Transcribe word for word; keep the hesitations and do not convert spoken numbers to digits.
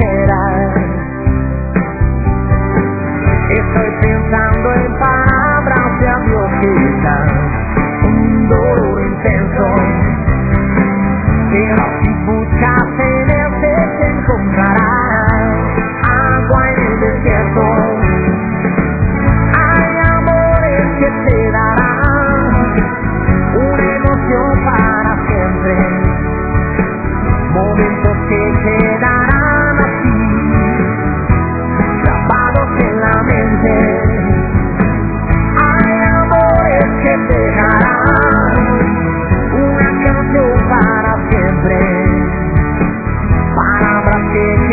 quieras. Estoy pensando en palabras de adiós quizás, un dolor intenso, pero si buscas en este te encontrarás agua en el desierto. Hay amores que te darán una emoción para siempre, momentos que quedarán así, grabados en la mente. Hay amores que te dejarán una canción para siempre, palabras que